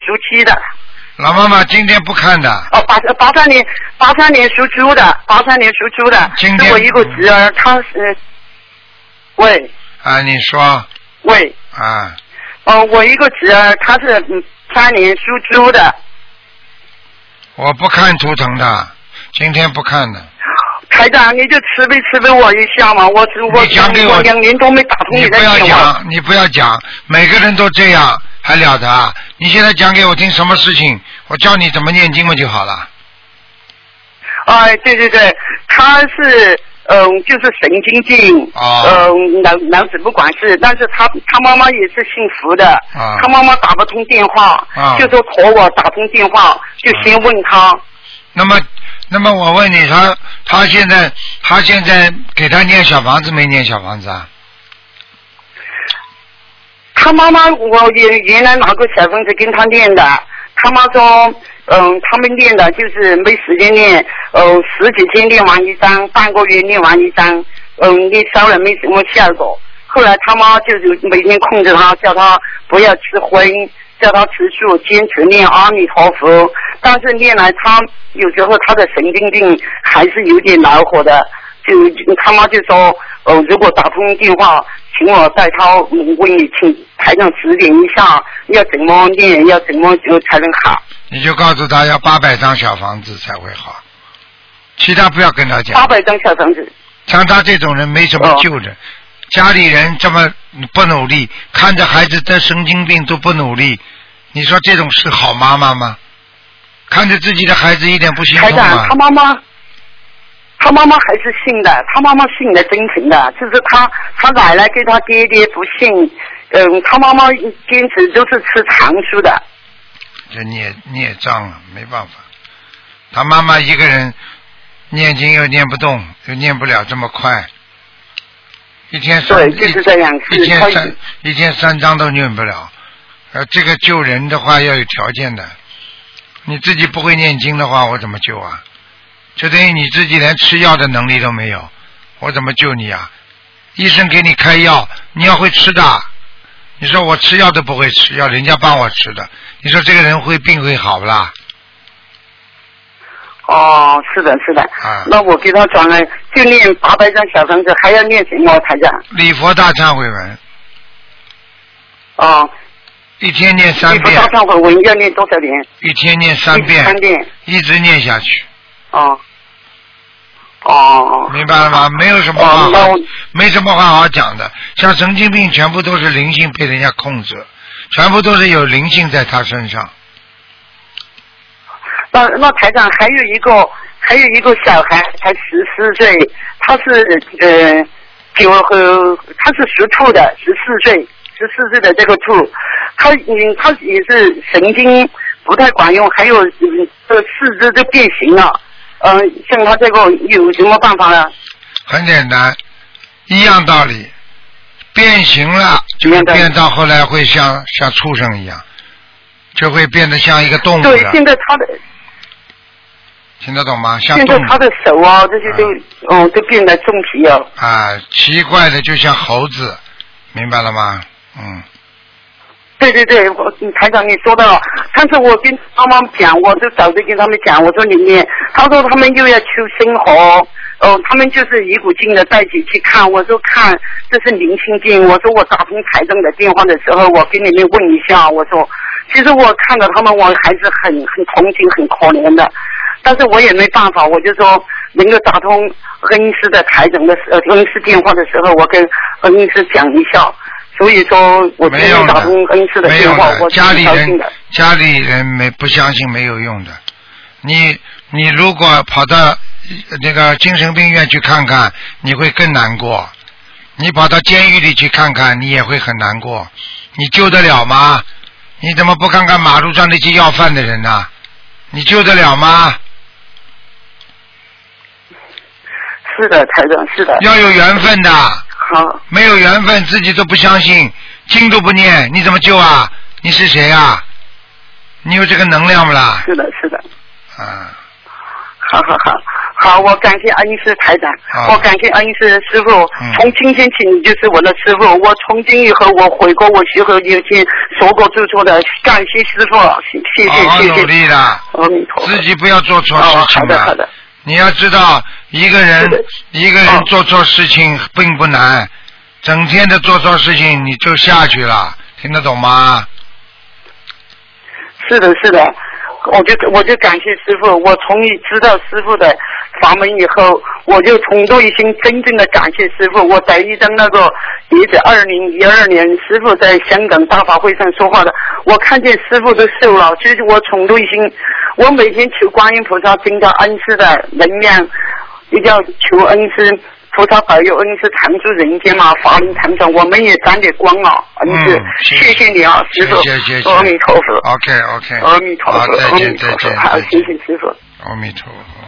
7的。 老妈妈今天不看的。 哦，83年属猪的，83年属猪的。 今天是我一个侄儿，他是。喂。 啊，你说。 喂。 啊。 我一个侄儿，他是3年属猪的。 我不看图腾的，今天不看的。 台长，你就慈悲我一下嘛！我讲给我 2年都没打通你的电话。 你不要讲，每个人都这样，还了得啊！你现在讲给我听什么事情，我教你怎么念经嘛就好了。 哎，对，他是就是神经病，脑子不管事，但是他妈妈也是姓福的，他妈妈打不通电话，就说托我打通电话，就先问他。 那么我问你，他现在给他念小房子没念小房子啊？ 他妈妈我原来拿个小房子跟他念的，他妈说他们念的就是没时间念，10几天念完一张，半个月念完一张，念烧了没什么效果。后来他妈就是每天控制他，叫他不要吃荤，叫他吃素，坚持念阿弥陀佛。但是念来他有时候他的神经病还是有点恼火的，就他妈就说如果打通电话，请我带他问你，请台上指点一下，要怎么念，要怎么才能好。 你就告诉他要800张小房子才会好，其他不要跟他讲。 800张小房子。 像他这种人没什么救的，家里人这么不努力，看着孩子得神经病都不努力，你说这种是好妈妈吗？看着自己的孩子一点不心痛吗？ 他妈妈还是信的，他妈妈信的真诚的，就是他奶奶跟他爹爹不信，他妈妈坚持都是吃长素的。 这孽障啊，没办法。他妈妈一个人念经又念不动，又念不了这么快，一天就是这样， 一天3章都念不了。这个救人的话要有条件的，你自己不会念经的话，我怎么救啊？就等于你自己连吃药的能力都没有，我怎么救你啊？医生给你开药，你要会吃的。你说我吃药都不会吃，要人家帮我吃的，你说这个人病会好不啦？ 哦，是的。那我给他转了，就念800张小房子，还要念什么台长？ 礼佛大忏悔文。 哦。 一天念3遍。 礼佛大忏悔文要念多少遍？ 一天念3遍。 3遍。 一直念下去。明白了吗？没有什么话没什么话好讲的。像神经病全部都是灵性被人家控制，全部都是有灵性在他身上。 那台长还有一个小孩才14岁，他是他是属兔的，14岁的这个兔，他也是神经不太管用，还有四肢都变形了。像他这个有什么办法呢？ 很简单，一样道理，变形了就变到后来会像畜生一样，就会变得像一个动物了。对， 现在他的听得懂吗？像现在他的手啊，这些都变得重皮了。 奇怪的，就像猴子，明白了吗？ 对，台长你说到了，上次我跟妈妈讲，我就早就跟他们讲，我说里面，他说他们又要求生活，他们就是一股劲的带起去看，我说看这是灵性病，我说我打通台长的电话的时候，我跟你们问一下，我说其实我看到他们我还是很同情很可怜的，但是我也没办法，我就说能够打通恩师的台长的恩师电话的时候，我跟恩师讲一下。所以说，我今天打通恩师的电话，我家里人不相信没有用的。你如果跑到那个精神病院去看看，你会更难过；你跑到监狱里去看看，你也会很难过。你救得了吗？你怎么不看看马路上那些要饭的人呢？你救得了吗？ 是的，台长，是的。 要有缘分的。 好， 没有缘分，自己都不相信，经都不念，你怎么救啊？你是谁啊？你有这个能量不啦？ 是的。好， 好，我感谢恩师台长，我感谢恩师师傅。从今天起，你就是我的师傅。我从今以后，我悔过，我许后有些说过做错的，感谢师傅，谢谢。 好好努力的， 阿弥陀佛。 自己不要做错事情的。 好的。 你要知道，一个人做错事情并不难，整天的做错事情你就下去了，听得懂吗？ 是的，我就感谢师傅。我从你知道师傅的法门以后，我就从内心真正的感谢师傅。我在一张那个也是2012年师傅在香港大法会上说话的，我看见师傅都瘦了，就是我从内心，我每天求观音菩萨增加恩师的能量，也叫求恩师菩萨保佑恩师常驻人间嘛，法轮常转，我们也沾点光啊，恩师，谢谢你啊，师傅， 谢阿弥陀佛。 OK， 阿弥陀佛， 再见， 好，谢谢师傅， 阿弥陀佛。